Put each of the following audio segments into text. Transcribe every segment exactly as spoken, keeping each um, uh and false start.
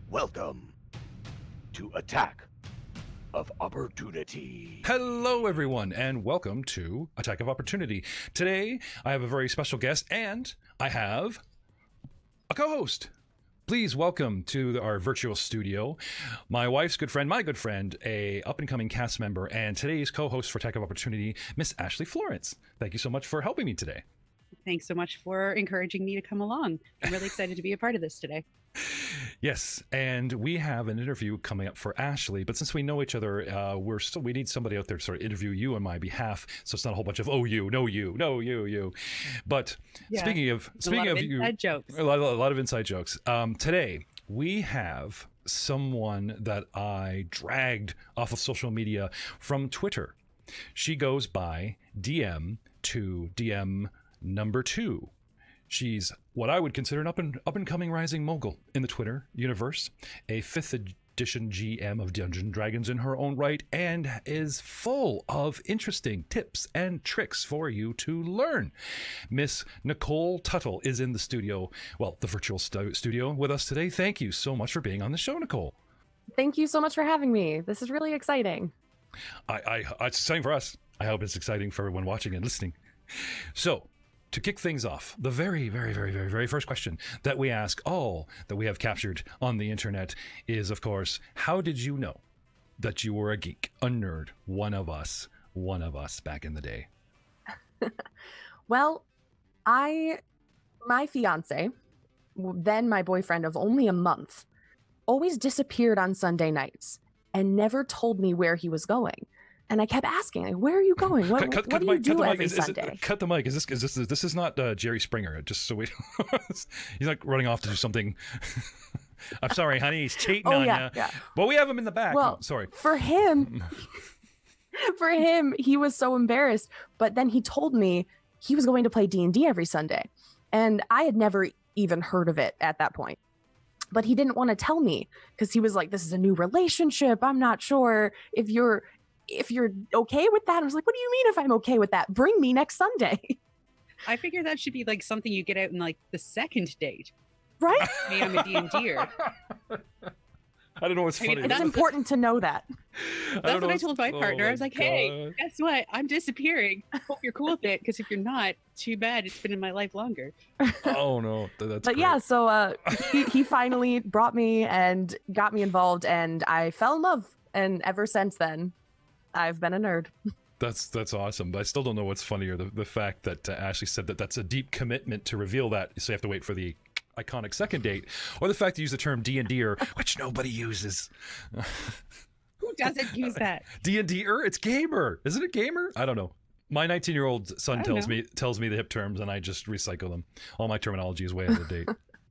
Welcome to Attack of Opportunity. Hello, everyone, and welcome to Attack of Opportunity. Today, I have a very special guest, and I have a co-host. Please welcome to our virtual studio my wife's good friend, my good friend, a up-and-coming cast member, and today's co-host for Attack of Opportunity, Miss Ashley Florence. Thank you so much for helping me today. Thanks so much for encouraging me to come along. I'm really excited to be a part of this today. Yes, and we have an interview coming up for Ashley, but since we know each other, uh, we're still we need somebody out there to sort of interview you on my behalf, so it's not a whole bunch of oh you, no you, no you, you. But Yeah. speaking of speaking a lot of, of you, inside jokes. a lot, a lot of inside jokes. Um, today we have someone that I dragged off of social media from Twitter. She goes by D M to D M number two. She's what I would consider an up and up and coming rising mogul in the Twitter universe, a fifth edition G M of Dungeons and Dragons in her own right, and is full of interesting tips and tricks for you to learn. Miss Nicole Tuttle is in the studio, well, the virtual stu- studio with us today. Thank you so much for being on the show, Nicole. Thank you so much for having me. This is really exciting. I, I, it's exciting for us. I hope it's exciting for everyone watching and listening. So, to kick things off, the very, very, very, very, very first question that we ask all that we have captured on the internet is, of course, how did you know that you were a geek, a nerd, one of us, one of us back in the day? Well, I, my fiance, then my boyfriend of only a month, always disappeared on Sunday nights and never told me where he was going. And I kept asking, like, where are you going? What, cut, cut, what cut do the you mic, do cut the mic. every Is, is Sunday? it, cut the mic. Is this is this this is not uh, Jerry Springer? Just so we, he's like running off to do something. I'm sorry, honey. He's cheating Oh, on yeah, you. yeah. But we have him in the back. Well, Oh, sorry. For him, for him, he was so embarrassed. But then he told me he was going to play D and D every Sunday. And I had never even heard of it at that point. But he didn't want to tell me because he was like, this is a new relationship. I'm not sure if you're if you're okay with that. I was like, what do you mean if I'm okay with that? Bring me next Sunday. I figure that should be like something you get out in like the second date. Right? Hey, I'm a D and D-er. I don't know what's I mean, funny. It's That's- important to know that. I That's don't know what I what's- told my oh partner. I my was like, hey, God. guess what? I'm disappearing. Hope you're cool with it, because if you're not, too bad. It's been in my life longer. Oh no, Th- that's. But great. yeah, so uh, he, he finally brought me and got me involved, and I fell in love. And ever since then, I've been a nerd. That's that's awesome. But I still don't know what's funnier, the, the fact that uh, Ashley said that that's a deep commitment to reveal that, so you have to wait for the iconic second date, or the fact to use the term D and D-er, which nobody uses. Who doesn't use that? D and D-er? It's gamer. Isn't it gamer? I don't know. My nineteen-year-old son I don't tells know. me tells me the hip terms, and I just recycle them. All my terminology is way out of date.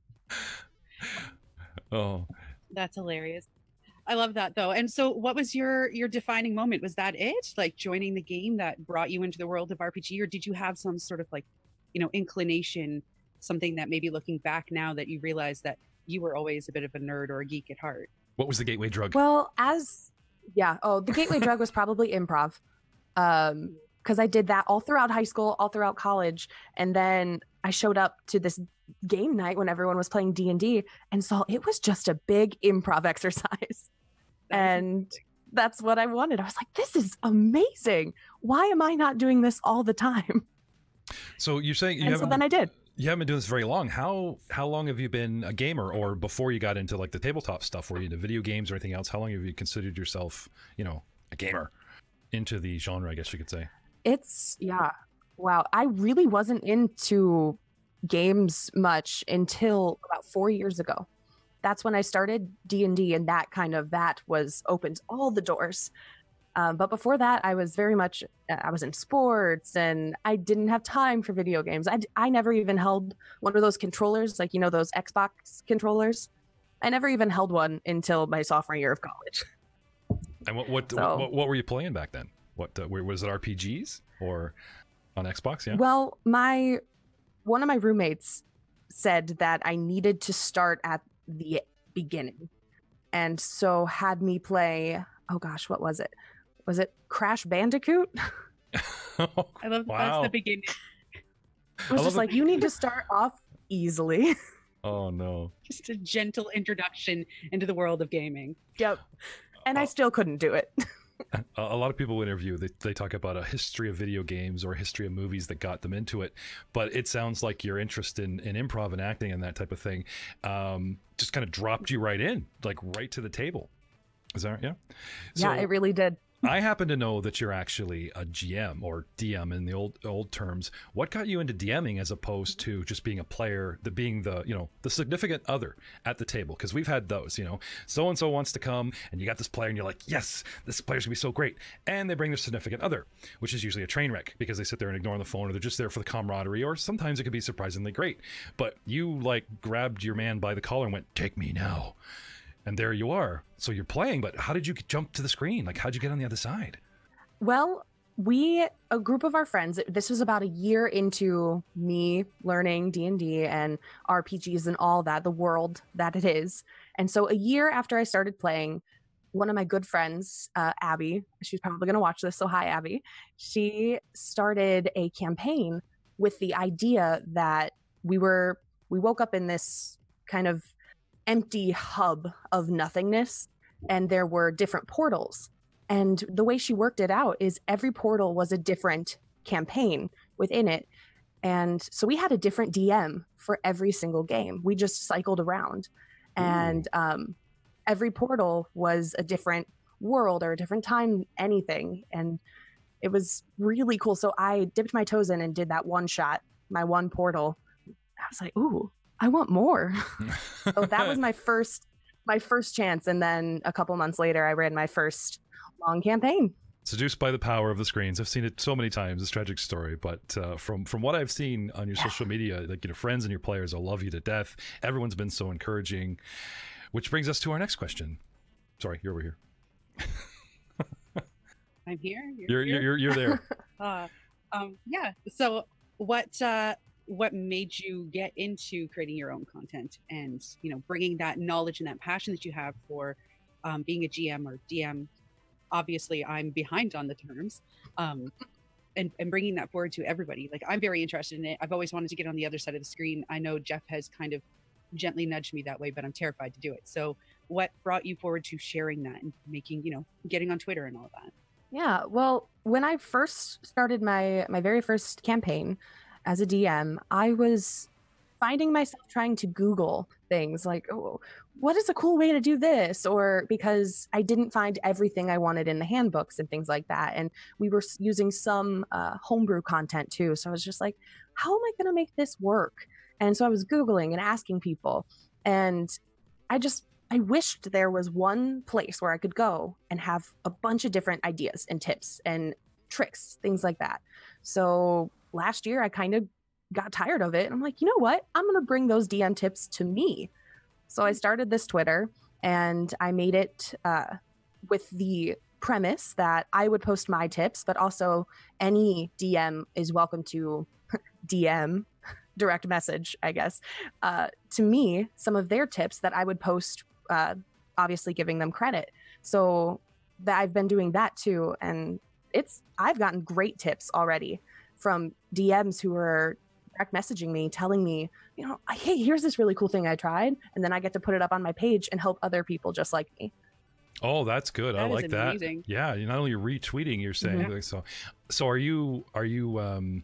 Oh. That's hilarious. I love that though. And so what was your your defining moment? Was that it? Like joining the game that brought you into the world of R P G, or did you have some sort of like, you know, inclination, something that maybe looking back now that you realize that you were always a bit of a nerd or a geek at heart? What was the gateway drug? Well, as yeah, oh, the gateway drug was probably improv, um, because I did that all throughout high school, all throughout college, and then I showed up to this game night when everyone was playing D and D, and saw it was just a big improv exercise. That was And that's what I wanted. I was like, this is amazing. Why am I not doing this all the time? So you're saying you And so haven't then I did. you haven't been doing this very long. How how long have you been a gamer, or before you got into like the tabletop stuff, were you into video games or anything else? How long have you considered yourself, you know, a gamer into the genre, I guess you could say? It's, yeah. Wow. I really wasn't into games much until about four years ago. That's when I started D and D, and that kind of, that was opened all the doors. Um, but before that, I was very much, I was in sports, and I didn't have time for video games. I, d- I never even held one of those controllers, like, you know, those Xbox controllers. I never even held one until my sophomore year of college. And what what So- what, what were you playing back then? What uh, were- was it R P Gs or on Xbox? Yeah. Well, my one of my roommates said that I needed to start at the beginning, and so had me play. Oh gosh, what was it? Was it Crash Bandicoot? I love Wow. that's the beginning. It was I love just it. like, you need to start off easily. Oh no. Just a gentle introduction into the world of gaming. Yep. And I Oh. still couldn't do it. A a lot of people interview, they, they talk about a history of video games or a history of movies that got them into it. But it sounds like your interest in, in improv and acting and that type of thing um, just kind of dropped you right in, like right to the table. Is that right? Yeah? Yeah, it really did. I happen to know that you're actually a G M or D M in the old old terms. What got you into DMing as opposed to just being a player, the being the, you know, the significant other at the table? Because we've had those, you know, so and so wants to come and you got this player and you're like, yes, this player's gonna be so great. And they bring their significant other, which is usually a train wreck because they sit there and ignore the phone, or they're just there for the camaraderie, or sometimes it could be surprisingly great. But you like grabbed your man by the collar and went, take me now. And there you are. So you're playing, but how did you jump to the screen? Like, how'd you get on the other side? Well, we, a group of our friends, this was about a year into me learning D and D and R P Gs and all that, the world that it is. And so a year after I started playing, one of my good friends, uh, Abby, she's probably going to watch this, so hi, Abby. She started a campaign with the idea that we were, we woke up in this kind of empty hub of nothingness, and there were different portals. And the way she worked it out is every portal was a different campaign within it. And so we had a different D M for every single game. We just cycled around. And um, every portal was a different world or a different time, anything. And it was really cool. So I dipped my toes in and did that one shot, my one portal. I was like, ooh, I want more. So that was my first my first chance. And then a couple months later, I ran my first long campaign. Seduced by the power of the screens. I've seen it so many times, this tragic story. But uh, from from what I've seen on your Yeah. social media, like your friends and your players will love you to death. Everyone's been so encouraging. Which brings us to our next question. Sorry, you're over here. I'm here. You're here? you're you're, you're there. Uh, um, yeah. So what uh, what made you get into creating your own content and, you know, bringing that knowledge and that passion that you have for um, being a G M or D M? Obviously, I'm behind on the terms, um, and and bringing that forward to everybody. Like, I'm very interested in it. I've always wanted to get on the other side of the screen. I know Jeff has kind of gently nudged me that way, but I'm terrified to do it. So, what brought you forward to sharing that and making, you know, getting on Twitter and all that? Yeah, well, when I first started my my very first campaign as a D M, I was finding myself trying to Google things like, oh, what is a cool way to do this? Or because I didn't find everything I wanted in the handbooks and things like that. And we were s- using some uh, homebrew content too. So I was just like, how am I going to make this work? And so I was Googling and asking people. And I just, I wished there was one place where I could go and have a bunch of different ideas and tips and tricks, things like that. So last year I kind of got tired of it. And I'm like, you know what? I'm going to bring those D M tips to me. So I started this Twitter and I made it uh, with the premise that I would post my tips, but also any D M is welcome to D M, direct message, I guess, uh, to me, some of their tips that I would post, uh, obviously giving them credit. So that I've been doing that too. And it's, I've gotten great tips already from D Ms who are direct messaging me, telling me, you know, hey, here's this really cool thing I tried. And then I get to put it up on my page and help other people just like me. Oh, that's good. I That is like that. amazing. Yeah, you're not only retweeting, you're saying Mhm. like, so. So are you? Are you? Um,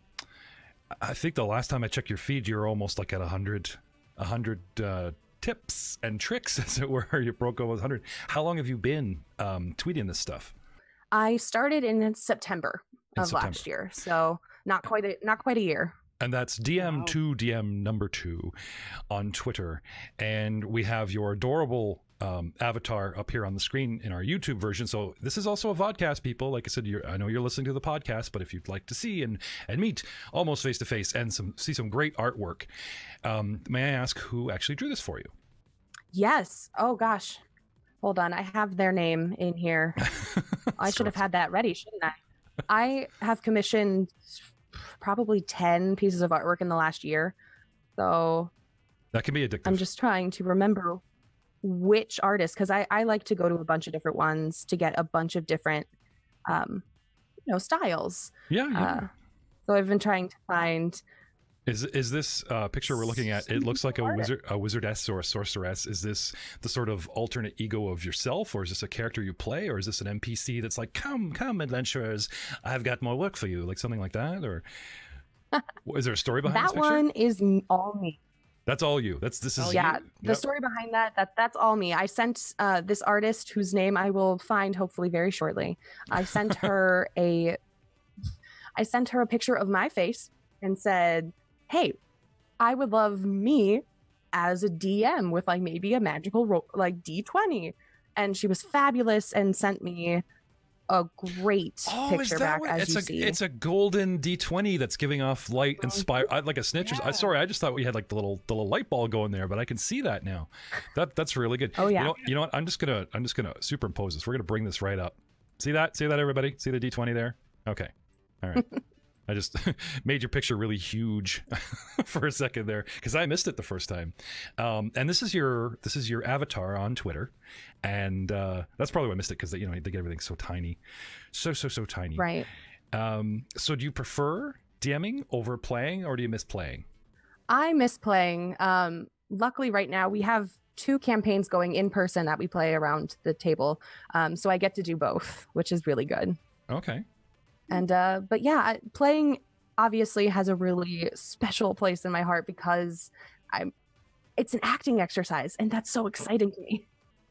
I think the last time I checked your feed, you were almost like at a hundred, a hundred uh, tips and tricks, as it were. You broke almost hundred. How long have you been um, tweeting this stuff? I started in September In of September. last year. So not quite a, not quite a year. And that's D M Wow. two D M number two on Twitter. And we have your adorable um, avatar up here on the screen in our YouTube version. So this is also a vodcast, people. Like I said, you're, I know you're listening to the podcast, but if you'd like to see and, and meet almost face to face and some see some great artwork, um, may I ask who actually drew this for you? Yes. Oh gosh. Hold on. I have their name in here. I should have had that ready, shouldn't I? I have commissioned probably ten pieces of artwork in the last year. So That can be addictive. I'm just trying to remember which artist, because I, I like to go to a bunch of different ones to get a bunch of different um, you know, styles. yeah, yeah. Uh, so I've been trying to find Is is this uh, picture we're looking at? It looks like a Smart. wizard, a wizardess or a sorceress. Is this the sort of alternate ego of yourself, or is this a character you play, or is this an N P C that's like, "Come, come, adventurers, I've got more work for you," like something like that? Or is there a story behind That this picture? one is m- all me. That's all you. That's this is Oh, Yeah, you. the Yep. story behind that, that that's all me. I sent uh, this artist, whose name I will find hopefully very shortly. I sent her a, I sent her a picture of my face and said, "Hey, I would love me as a D M with like maybe a magical ro- like D twenty," and she was fabulous and sent me a great Oh, picture is that back what? as It's you a see. it's a golden D twenty that's giving off light and spire I- like a snitch. I Yeah. sorry, I just thought we had like the little the little light ball going there, but I can see that now. That that's really good. Oh, yeah. You know, you know what? I'm just gonna I'm just gonna superimpose this. We're gonna bring this right up. See that? See that, everybody? See the D twenty there? Okay. All right. I just made your picture really huge for a second there because I missed it the first time. Um, and this is your this is your avatar on Twitter, and uh, that's probably why I missed it because you know they get everything so tiny, so so so tiny. Right. Um, so do you prefer DMing over playing, or do you miss playing? I miss playing. Um, luckily, right now we have two campaigns going in person that we play around the table, um, so I get to do both, which is really good. Okay. And uh, but yeah, I- playing obviously has a really special place in my heart because I'm. It's an acting exercise, and that's so exciting to me.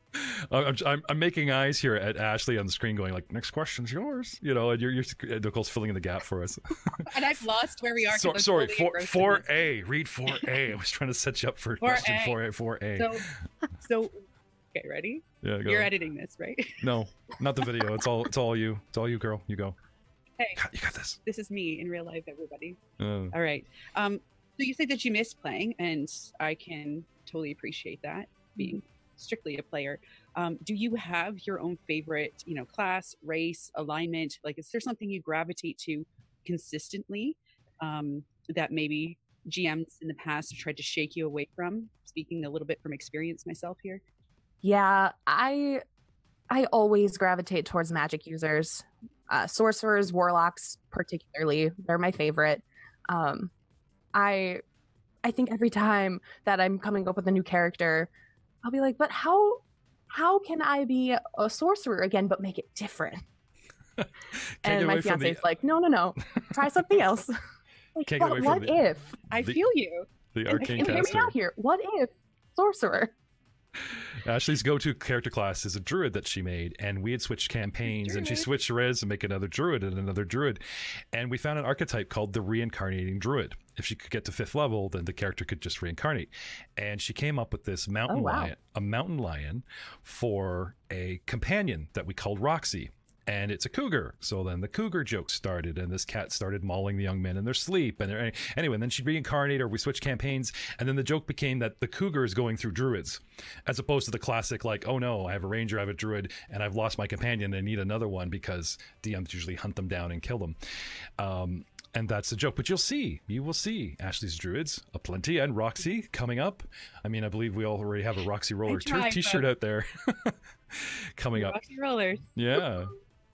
I'm, I'm, I'm making eyes here at Ashley on the screen going like, next question's yours, you know, and you're, you're Nicole's filling in the gap for us. And I've lost where we are. 'cause So, I'm sorry, totally four, engrossed in four this. A, read four A. I was trying to set you up for four question A. four A, four A. So, so, okay, ready? yeah, go. You're editing this, right? No, not the video. It's all, it's all you. It's all you, girl. You go. Hey, God, you got this. this is me in real life, everybody. Uh, All right. Um, so you said that you miss playing, and I can totally appreciate that, being strictly a player. Um, do you have your own favorite, you know, class, race, alignment? Like, is there something you gravitate to consistently um, that maybe G Ms in the past have tried to shake you away from? Speaking a little bit from experience myself here. Yeah, I I always gravitate towards magic users, uh, sorcerers, warlocks, particularly. They're my favorite. Um, I I think every time that I'm coming up with a new character, I'll be like, but how how can I be a sorcerer again, but make it different? Can't And get my away from fiance's the, like, no, no, no, try something else. Like, Can't get but away from what the- if? I The- feel you. the And, arcane and hear me caster. out here. What if sorcerer? Ashley's go-to character class is a druid that she made, and we had switched campaigns, and she Druid. switched res to make another druid and another druid, and we found an archetype called the reincarnating druid. If she could get to fifth level, then the character could just reincarnate, and she came up with this mountain Oh, wow. lion, a mountain lion, for a companion that we called Roxy. And it's a cougar. So then the cougar joke started, and this cat started mauling the young men in their sleep. And they're, anyway, and then she'd reincarnate, or we switched campaigns. And then the joke became that the cougar is going through druids, as opposed to the classic, like, oh no, I have a ranger, I have a druid, and I've lost my companion, and I need another one, because D Ms usually hunt them down and kill them. Um, and that's the joke. But you'll see, you will see Ashley's druids aplenty, and Roxy coming up. I mean, I believe we already have a Roxy Roller t- tried, t-shirt but- out there coming up. Roxy Rollers. Yeah.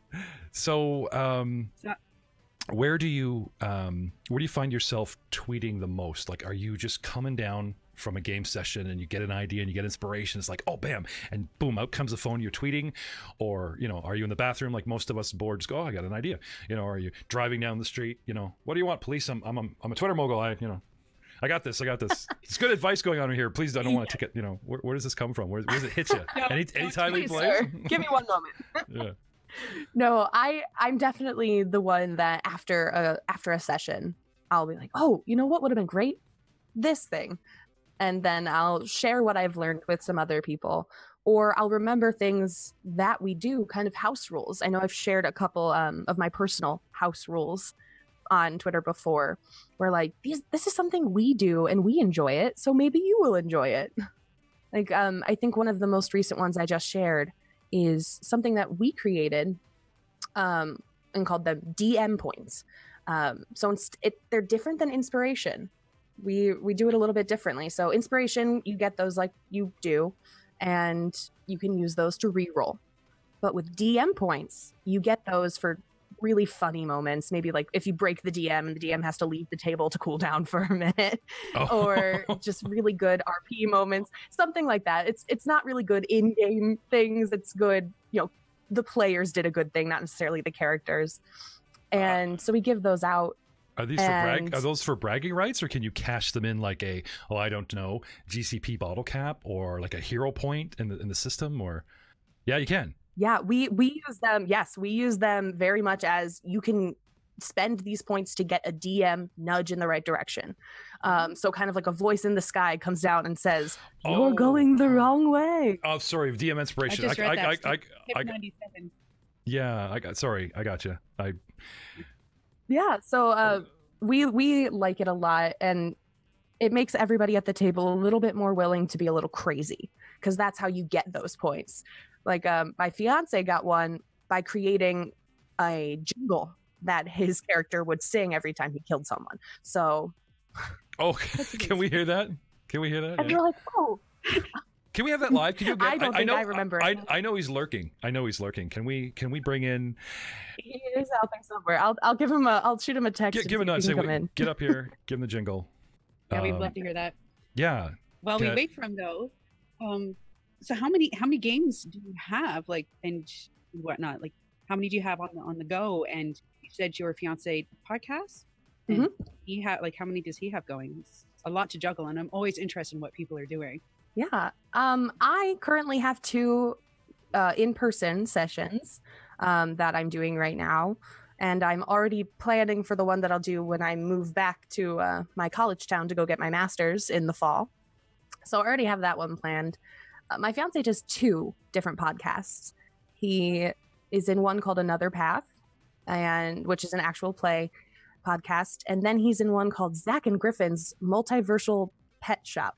So, um, So- where do you um, where do you find yourself tweeting the most? Like, are you just coming down from a game session and you get an idea and you get inspiration? It's like, oh, bam, and boom, out comes the phone. You're tweeting, or you know, are you in the bathroom like most of us bored? Just go, oh, I got an idea. You know, are you driving down the street? You know, what do you want, police? I'm I'm a, I'm a Twitter mogul. I you know. I got this. I got this. It's good advice going on here. Please, I don't want to ticket. You know, where, where does this come from? Where, where does it hit you? No, Any don't anytime we tweet, play. Sir, give me one moment. Yeah. No, I I'm definitely the one that after a after a session, I'll be like, oh, you know what would have been great? This thing. And then I'll share what I've learned with some other people, or I'll remember things that we do, kind of house rules. I know I've shared a couple um, of my personal house rules on Twitter before, where like these this is something we do and we enjoy it, so maybe you will enjoy it. Like um, I think one of the most recent ones I just shared is something that we created um, and called them D M points. Um, so it's, it, they're different than inspiration. We we do it a little bit differently. So inspiration, you get those like you do, and you can use those to re-roll. But with D M points, you get those for really funny moments. Maybe like if you break the D M and the D M has to leave the table to cool down for a minute, Oh. or just really good R P moments, something like that. It's it's not really good in-game things. It's good, you know, the players did a good thing, not necessarily the characters. And so we give those out. Are these for brag? And- Are those for bragging rights, or can you cash them in like a oh I don't know G C P bottle cap or like a hero point in the in the system? Or yeah, you can. Yeah, we we use them. Yes, we use them very much as you can spend these points to get a D M nudge in the right direction. Um, so kind of like a voice in the sky comes down and says, "You're Oh. going the wrong way." Oh, sorry, D M I inspiration. just read I, that. I, Skip- I, Skip I, I, ninety-seven. yeah, I got. Sorry, I got you. I Yeah, so uh, we we like it a lot, and it makes everybody at the table a little bit more willing to be a little crazy, because that's how you get those points. Like um, my fiance got one by creating a jingle that his character would sing every time he killed someone. So, oh, That's can we hear that? Can we hear that? and Yeah. you're like, oh, Can we have that live? Can you get? I don't think know, I remember I, it. I know he's lurking. I know he's lurking. Can we? Can we bring in? he is out there somewhere. I'll I'll give him a I'll shoot him a text. Get, and give see him a if nudge. he Say, can come "Wait, in. get up here. Give him the jingle. Yeah, we'd Um, love to hear that. Yeah. While we Can I- wait for him though, um, so how many how many games do you have, like, and whatnot? Like, how many do you have on the on the go? And you said your fiance podcast. And Mhm. he had like how many does he have going? It's a lot to juggle, and I'm always interested in what people are doing. Yeah. Um, I currently have two uh, in-person sessions um, that I'm doing right now, and I'm already planning for the one that I'll do when I move back to uh, my college town to go get my master's in the fall. So I already have that one planned. Uh, my fiance does two different podcasts. He is in one called Another Path, and which is an actual play podcast, and then he's in one called Zach and Griffin's Multiversal Pet Shop,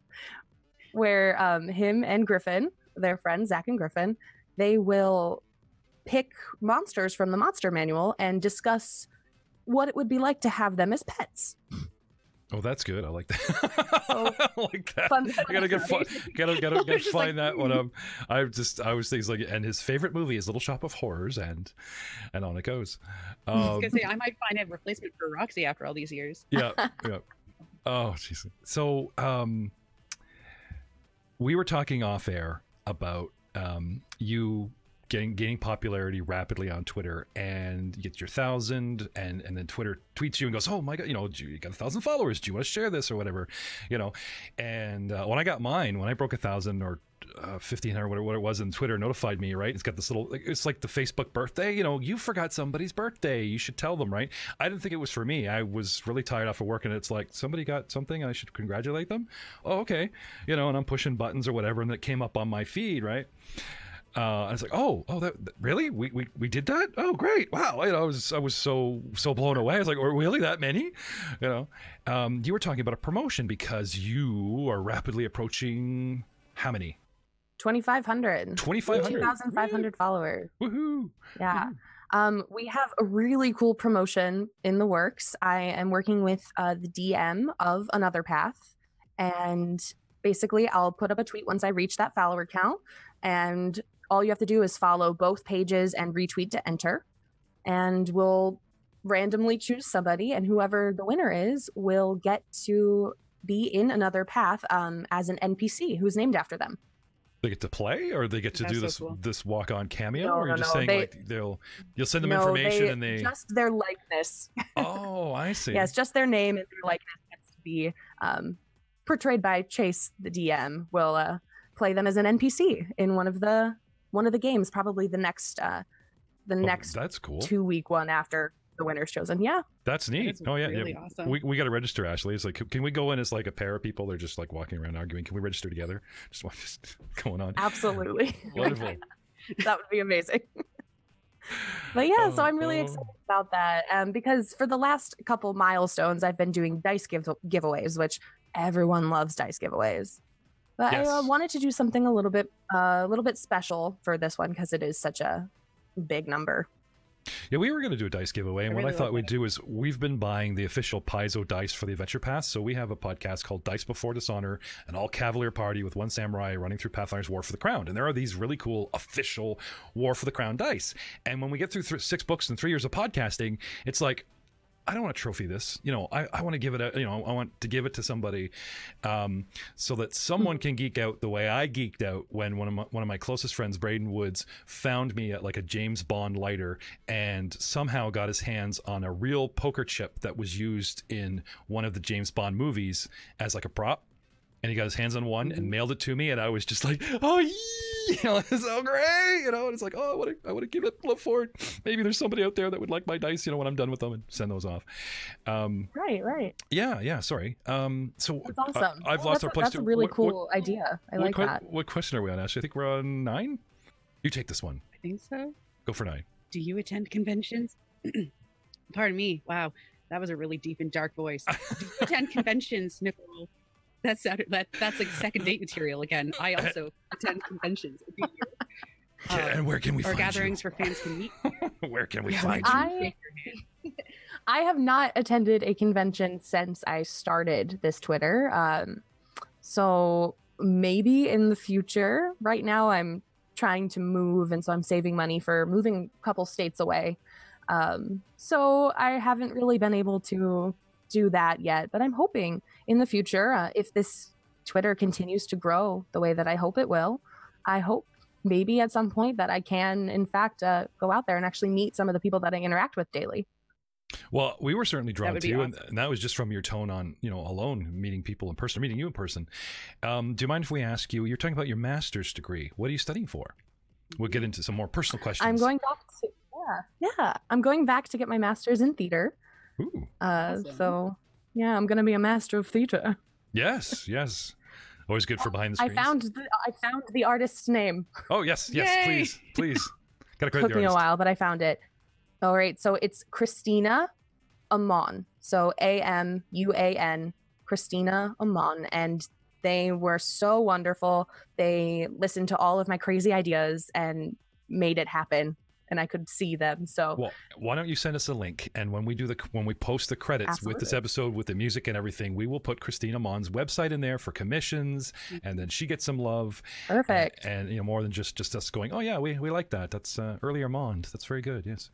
where um, him and Griffin, their friends Zach and Griffin, they will pick monsters from the monster manual and discuss what it would be like to have them as pets. Oh, that's good. I like that. So, I like that. fun- I gotta get fi- gotta gotta, gotta Just find like, that one. Um, I just I was thinking like, and his favorite movie is Little Shop of Horrors, and and on it goes. I was Um, gonna say I might find a replacement for Roxy after all these years. yeah, yeah. Oh, jeez. So, um, we were talking off air about um you getting gaining popularity rapidly on Twitter, and you get your thousand, and and then Twitter tweets you and goes, oh my god, you know, you got a thousand followers, do you want to share this or whatever, you know? And uh, when I got mine, when I broke a thousand or uh, fifteen hundred, whatever what it was, and Twitter notified me, right? It's got this little, like, it's like the Facebook birthday, you know, you forgot somebody's birthday, you should tell them, right? I didn't think it was for me. I was really tired off of work, and it's like, somebody got something, I should congratulate them. Oh, okay, you know, and I'm pushing buttons or whatever, and it came up on my feed, right? Uh, I was like, oh, oh, that, that- really? We, we we did that? Oh, great! Wow! You know, I was I was so so blown away. I was like, oh, really? That many? You know, um, you were talking about a promotion because you are rapidly approaching how many? twenty-five hundred. twenty-five hundred. two thousand five hundred followers. Woohoo! Yeah. Um, we have a really cool promotion in the works. I am working with uh, the D M of Another Path, and basically I'll put up a tweet once I reach that follower count, and all you have to do is follow both pages and retweet to enter, and we'll randomly choose somebody, and whoever the winner is will get to be in Another Path um, as an N P C who's named after them. They get to play, or they get to That's do so this cool. this walk on cameo, No, or you're no, just no, saying they- like they'll you'll send them No, information they- and they just their likeness. oh I see. Yes, just their name and their likeness gets to be um, portrayed by Chase, the D M. Will uh, play them as an N P C in one of the one of the games, probably the next uh, the Oh, next that's cool. two week one after the winner's chosen. Yeah, That's neat. That's oh yeah, really yeah. awesome. We we got to register, Ashley. It's like, can- can we go in as like a pair of people? They're just like walking around arguing. Can we register together? Just what just going on. absolutely. Wonderful. That would be amazing. But yeah, so Oh, I'm really oh. excited about that um, because for the last couple milestones, I've been doing dice give- giveaways, which everyone loves dice giveaways. But I uh, Yes. wanted to do something a little bit, uh, a little bit special for this one because it is such a big number. Yeah, we were going to do a dice giveaway, and I what really I thought love we'd that. do is we've been buying the official Paizo dice for the Adventure Pass. So we have a podcast called Dice Before Dishonor, an all-Cavalier party with one samurai running through Pathfinder's War for the Crown. And there are these really cool official War for the Crown dice. And when we get through th- six books and three years of podcasting, it's like, I don't want to trophy this. You know, I, I want to give it a, you know, I want to give it to somebody um, so that someone can geek out the way I geeked out when one of my, one of my closest friends, Braden Woods, found me at like a James Bond lighter and somehow got his hands on a real poker chip that was used in one of the James Bond movies as like a prop. And he got his hands on one and mailed it to me, and I was just like, "Oh, yee! You know, it's so great!" You know, and it's like, "Oh, I want to, I want to give it love for it. Maybe there's somebody out there that would like my dice, you know, when I'm done with them, and send those off." Um, Right, right. yeah, yeah. Sorry. Um, so That's awesome. I, I've Well, lost that's our a, place. That's to, a really what, cool what, idea. I what, like que- that. What question are we on, Ashley? I think we're on nine. You take this one. I think so. Go for nine. Do you attend conventions? Pardon me. Wow, that was a really deep and dark voice. Do you attend conventions, Nicole? That's that, that's like second date material again. I also attend conventions. Do you? Yeah, and where can we or find gatherings where fans can meet. you? Where can we Yeah, find like, you? I- shake your hand. I have not attended a convention since I started this Twitter. Um, so maybe in the future. Right now, I'm trying to move, and so I'm saving money for moving a couple states away. Um, so I haven't really been able to do that yet, but I'm hoping in the future, uh, if this Twitter continues to grow the way that I hope it will, I hope maybe at some point that I can, in fact, uh, go out there and actually meet some of the people that I interact with daily. Well, we were certainly drawn would to be you, awesome. and, and that was just from your tone on, you know, alone, meeting people in person, meeting you in person. Um, do you mind if we ask you? You're talking about your master's degree. What are you studying for? We'll get into some more personal questions. I'm going back to yeah, yeah. I'm going back to get my master's in theater. Ooh. Uh, Awesome. so yeah, I'm gonna be a master of theater. Yes, yes. Always good for behind the I screens. found the, I found the artist's name. Oh yes, yes, Yay! please, please. Gotta credit Took the me a artist. while, but I found it. All right, so it's Christina Amon. So A M U A N, Christina Amon, and they were so wonderful. They listened to all of my crazy ideas and made it happen, and I could see them. So Well, why don't you send us a link, and when we do the when we post the credits with this Absolutely. episode with the music and everything, we will put Christina Mon's website in there for commissions, and then she gets some love. perfect. And, and, you know, more than just just us going, oh yeah, we we like that. That's uh, early Armand. That's very good. Yes.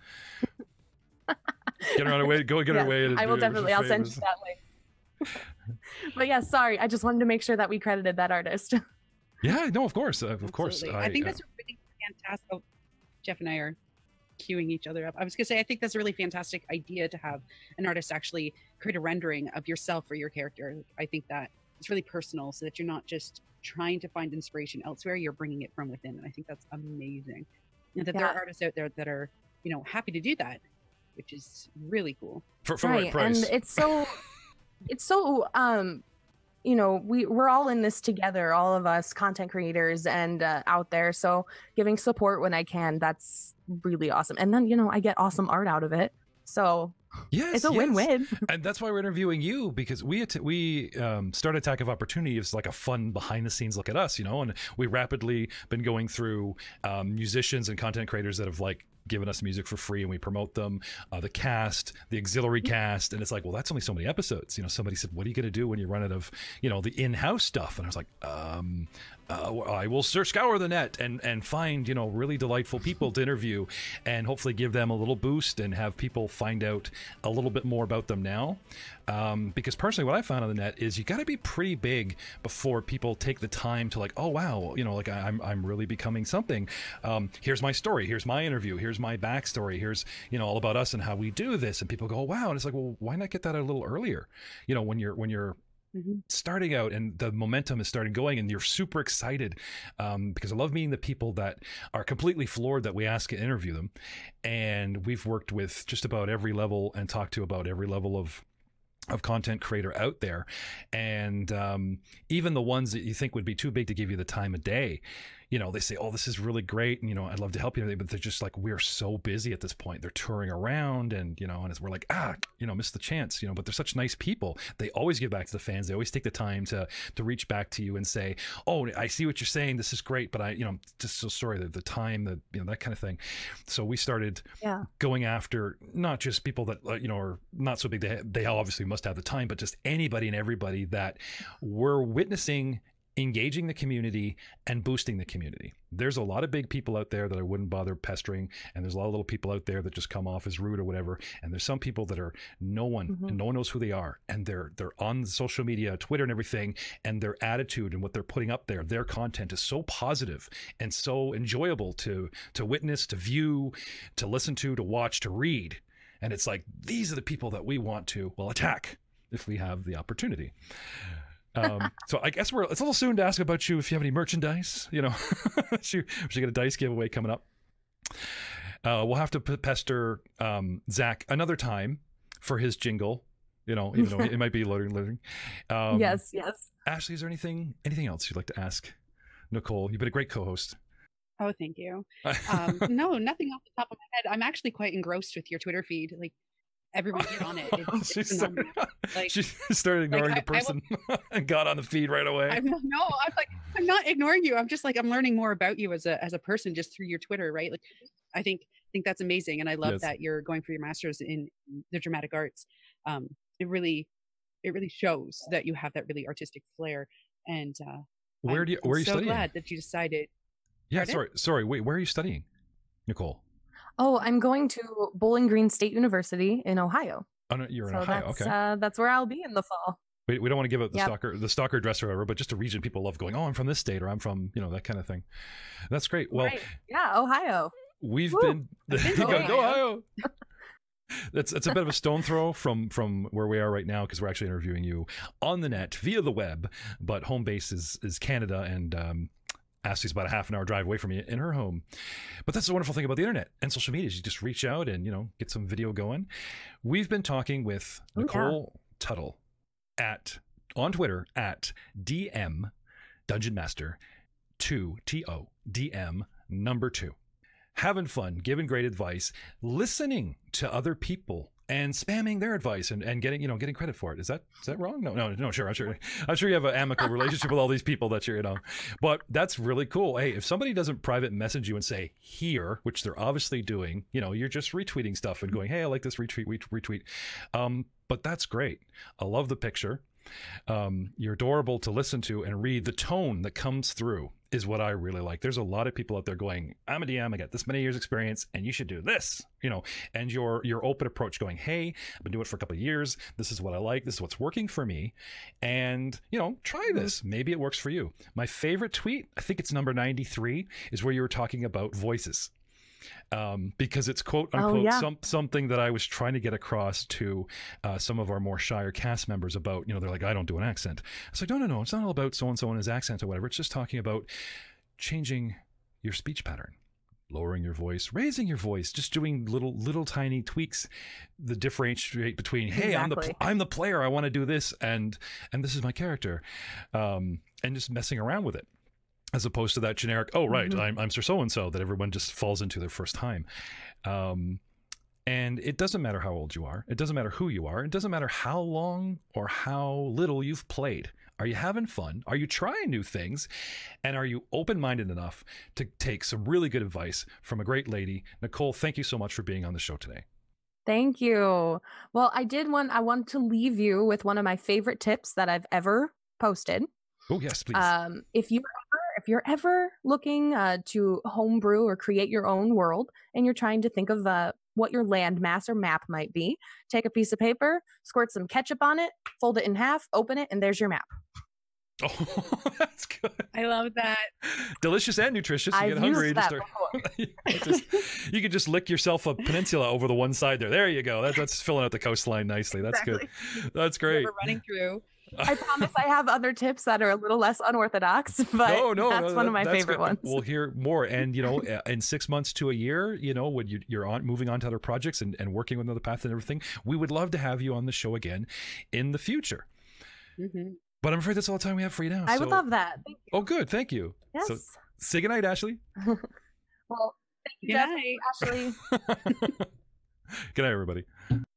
Get her on her way. Go get her Yes, way. to I will do definitely. I'll send you favors. that link. But yeah, sorry. I just wanted to make sure that we credited that artist. Yeah, no, of course, uh, of course. Absolutely. I, think that's a really fantastic. Oh, Jeff and I are queuing each other up. I was gonna say I think that's a really fantastic idea to have an artist actually create a rendering of yourself or your character. I think that it's really personal, so that you're not just trying to find inspiration elsewhere. You're bringing it from within, and I think that's amazing. And that there Yeah. are artists out there that are, you know, happy to do that, which is really cool. for, for the right price. and it's so it's so um you know we we're all in this together, all of us content creators and uh, out there, so giving support when I can, that's really awesome. And then, you know, I get awesome art out of it, so Yes, it's a yes. win-win. And that's why we're interviewing you, because we att- we um, start Attack of Opportunity as like a fun behind the scenes look at us, you know, and we rapidly been going through um, musicians and content creators that have like given us music for free, and we promote them, uh, the cast, the auxiliary cast, and it's like, well, that's only so many episodes. You know, somebody said, what are you going to do when you run out of, you know, the in-house stuff? And I was like, um, uh, I will search, scour the net and and find, you know, really delightful people to interview, and hopefully give them a little boost and have people find out a little bit more about them now. Um, because personally, what I found on the net is you got to be pretty big before people take the time to like, oh wow, you know, like I, I'm I'm really becoming something. Um, here's my story. Here's my interview. Here's my backstory. Here's, you know, all about us and how we do this. And people go, oh, wow. And it's like, well, why not get that a little earlier? You know, when you're when you're Mm-hmm. starting out and the momentum is starting going and you're super excited, um, because I love meeting the people that are completely floored that we ask and interview them. And we've worked with just about every level and talked to about every level of of content creator out there, and um, even the ones that you think would be too big to give you the time of day, you know, they say, oh, this is really great. And, you know, I'd love to help you. But they're just like, we're so busy at this point. They're touring around and, you know, and it's, we're like, ah, you know, missed the chance, you know, but they're such nice people. They always give back to the fans. They always take the time to, to reach back to you and say, oh, I see what you're saying. This is great. But I, you know, just so sorry that the time, the, you know, that kind of thing. So we started Yeah. going after not just people that, uh, you know, are not so big. They, they obviously must have the time, but just anybody and everybody that we're witnessing engaging the community and boosting the community. There's a lot of big people out there that I wouldn't bother pestering, and there's a lot of little people out there that just come off as rude or whatever. And there's some people that are no one, Mhm. and no one knows who they are, and they're they're on social media, Twitter, and everything, and their attitude and what they're putting up there, their content is so positive and so enjoyable to to witness, to view, to listen to, to watch, to read. And it's like, these are the people that we want to, well, attack if we have the opportunity. Um, so I guess we're, it's a little soon to ask about you if you have any merchandise, you know, she, she got a dice giveaway coming up. Uh, we'll have to p- pester um, Zach another time for his jingle, you know, even though it might be loading, loading. Um, yes, yes. Ashley, is there anything, anything else you'd like to ask Nicole? You've been a great co-host. Oh, thank you. Um, no, nothing off the top of my head. I'm actually quite engrossed with your Twitter feed. Like, everyone get on it. It's, she, it's started, phenomenal. Like, she started ignoring like, the I- I person and got on the feed right away. I'm not, no, I'm like, I'm not ignoring you. I'm just like, I'm learning more about you as a as a person just through your Twitter, right? Like, I think think that's amazing, and I love Yes. that you're going for your master's in the dramatic arts. Um, it really, it really shows that you have that really artistic flair. And uh, Where I'm, do you, I'm where are you so studying? glad that you decided. Yeah, Pardon? sorry, sorry. Wait, where are you studying, Nicole? Oh, I'm going to Bowling Green State University in Ohio. Oh, no, you're in so Ohio. that's Okay. uh, that's where I'll be in the fall. We, we don't want to give out the Yep. stalker the stalker address or whatever, but just a region people love going, oh, I'm from this state, or I'm from, you know, that kind of thing. That's great. Well, Right. Yeah, Ohio. we've Woo. been I've been you to go, go Ohio. Ohio. That's it's a bit of a stone throw from from where we are right now, because we're actually interviewing you on the net via the web, but home base is is Canada, and um Ashley's about a half an hour drive away from me in her home. But that's the wonderful thing about the internet and social media is you just reach out and, you know, get some video going. We've been talking with Oh, yeah. Nicole Tuttle at on Twitter at D M Dungeon Master two T O D M number two. Having fun, giving great advice, listening to other people and spamming their advice and, and getting, you know, getting credit for it. Is that is that wrong? No, no, no, sure. I'm sure I'm sure you have an amicable relationship with all these people that you're, you know. But that's really cool. Hey, if somebody doesn't private message you and say here, which they're obviously doing, you know, you're just retweeting stuff and going, hey, I like this retweet, retweet, retweet. Um, but that's great. I love the picture. Um, you're adorable to listen to and read. The tone that comes through is what I really like. There's a lot of people out there going, I'm a D M, I got this many years experience, and you should do this, you know, and your your open approach going, hey, I've been doing it for a couple of years. This is what I like. This is what's working for me. And, you know, try this. Maybe it works for you. My favorite tweet, I think it's number ninety-three, is where you were talking about voices. Um, because it's quote Oh, unquote yeah. some, something that I was trying to get across to uh, some of our more shyer cast members about, you know, they're like, I don't do an accent. It's like, no, no, no, it's not all about so-and-so and his accent or whatever. It's just talking about changing your speech pattern, lowering your voice, raising your voice, just doing little, little tiny tweaks that differentiate between, hey, I'm the, Exactly. I'm the player, I want to do this, and, and this is my character, um, and just messing around with it. As opposed to that generic, oh, right, Mhm. I'm, I'm Sir So-and-so that everyone just falls into their first time. Um, and it doesn't matter how old you are. It doesn't matter who you are. It doesn't matter how long or how little you've played. Are you having fun? Are you trying new things? And are you open-minded enough to take some really good advice from a great lady? Nicole, thank you so much for being on the show today. Thank you. Well, I did want I want to leave you with one of my favorite tips that I've ever posted. Oh, yes, please. Um, if you ever, if you're ever looking uh, to homebrew or create your own world, and you're trying to think of uh, what your landmass or map might be, take a piece of paper, squirt some ketchup on it, fold it in half, open it, and there's your map. Oh, that's good. I love that. Delicious and nutritious. You I've get hungry. used You, just that start, before. you, just, you could just lick yourself a peninsula over the one side there. There you go. That, that's filling out the coastline nicely. That's Exactly. good. That's great. We're running through. I promise I have other tips that are a little less unorthodox, but no, no, that's no, one that- of my that's favorite good. ones. We'll hear more. And, you know, in six months to a year, you know, when you, you're on moving on to other projects and, and working with another path and everything, we would love to have you on the show again in the future. hmm But I'm afraid that's all the time we have for you now. I so- would love that. Thank you. Oh, good. Thank you. Yes. So Say goodnight, Ashley. Well, thank you, Good Jeff, night. Ashley. Good night, everybody.